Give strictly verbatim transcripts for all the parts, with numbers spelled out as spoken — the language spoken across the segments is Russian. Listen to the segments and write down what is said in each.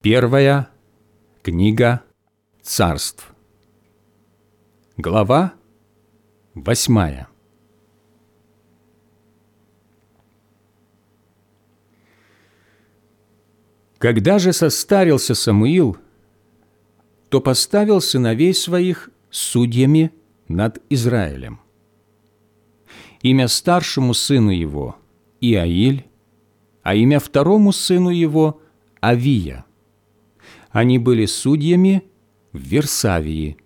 Первая книга Царств, глава восьмая. Когда же состарился Самуил, то поставил сыновей своих судьями над Израилем. Имя старшему сыну его – Иаиль, а имя второму сыну его – Авия. Они были судьями в Вирсавии.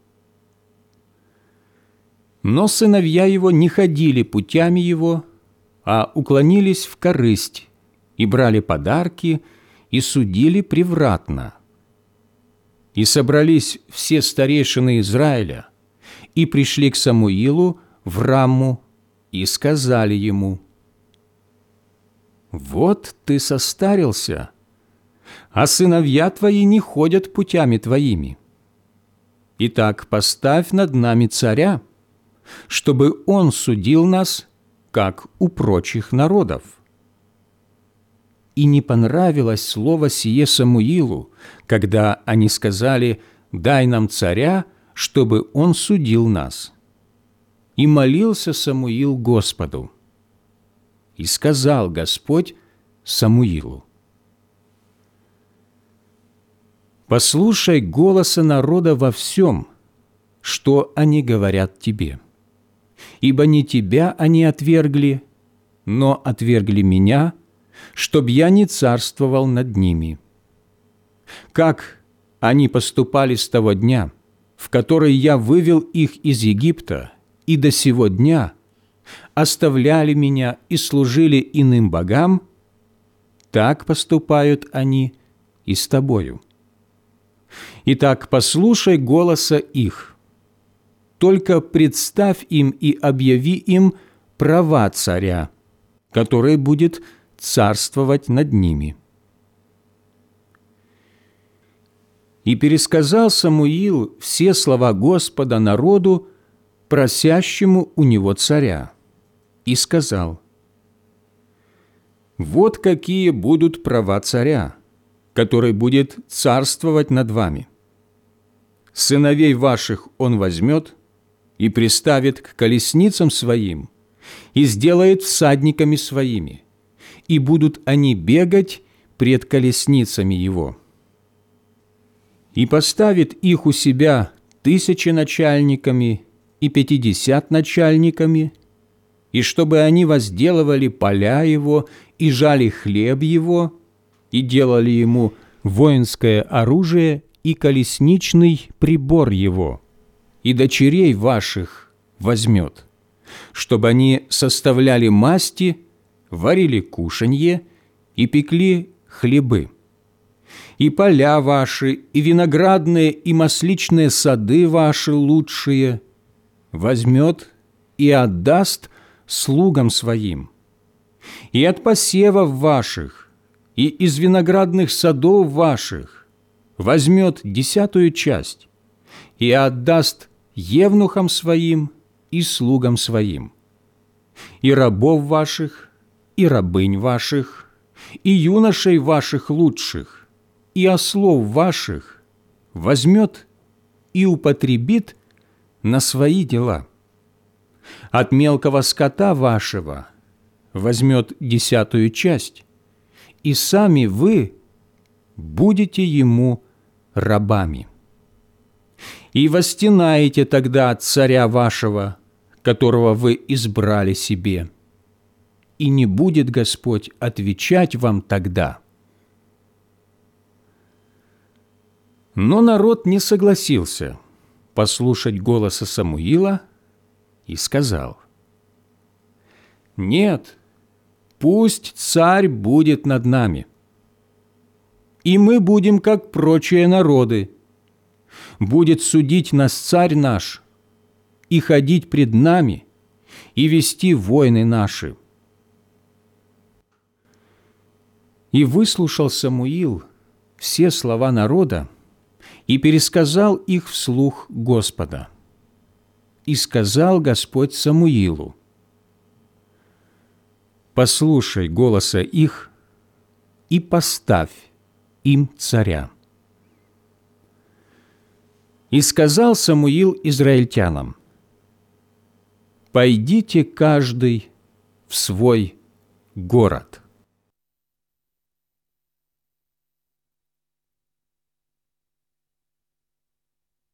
Но сыновья его не ходили путями его, а уклонились в корысть и брали подарки и судили превратно. И собрались все старейшины Израиля и пришли к Самуилу в Рамму и сказали ему: «Вот ты состарился, а сыновья твои не ходят путями твоими. Итак, поставь над нами царя, чтобы он судил нас, как у прочих народов». И не понравилось слово сие Самуилу, когда они сказали: «Дай нам царя, чтобы он судил нас». И молился Самуил Господу. И сказал Господь Самуилу: «Послушай голоса народа во всем, что они говорят тебе, ибо не тебя они отвергли, но отвергли меня, чтоб я не царствовал над ними. Как они поступали с того дня, в который я вывел их из Египта, и до сего дня оставляли меня и служили иным богам, так поступают они и с тобою. Итак, послушай голоса их, только представь им и объяви им права царя, который будет царствовать над ними». И пересказал Самуил все слова Господа народу, просящему у него царя, и сказал: «Вот какие будут права царя, который будет царствовать над вами. Сыновей ваших он возьмет и приставит к колесницам своим и сделает всадниками своими, и будут они бегать пред колесницами его. И поставит их у себя тысячи начальниками и пятидесят начальниками, и чтобы они возделывали поля его и жали хлеб его, и делали ему воинское оружие и колесничный прибор его, и дочерей ваших возьмет, чтобы они составляли масти, варили кушанье и пекли хлебы. И поля ваши, и виноградные, и масличные сады ваши лучшие возьмет и отдаст слугам своим. И от посевов ваших, и из виноградных садов ваших возьмет десятую часть и отдаст евнухам своим и слугам своим. И рабов ваших, и рабынь ваших, и юношей ваших лучших, и ослов ваших возьмет и употребит на свои дела. От мелкого скота вашего возьмет десятую часть, и сами вы будете ему рабами. И восстенаете тогда царя вашего, которого вы избрали себе, и не будет Господь отвечать вам тогда». Но народ не согласился послушать голоса Самуила и сказал: «Нет, пусть царь будет над нами, и мы будем, как прочие народы. Будет судить нас царь наш, и ходить пред нами, и вести войны наши». И выслушал Самуил все слова народа и пересказал их вслух Господа. И сказал Господь Самуилу: «Послушай голоса их и поставь им царя, И сказал Самуил израильтянам: «Пойдите каждый в свой город».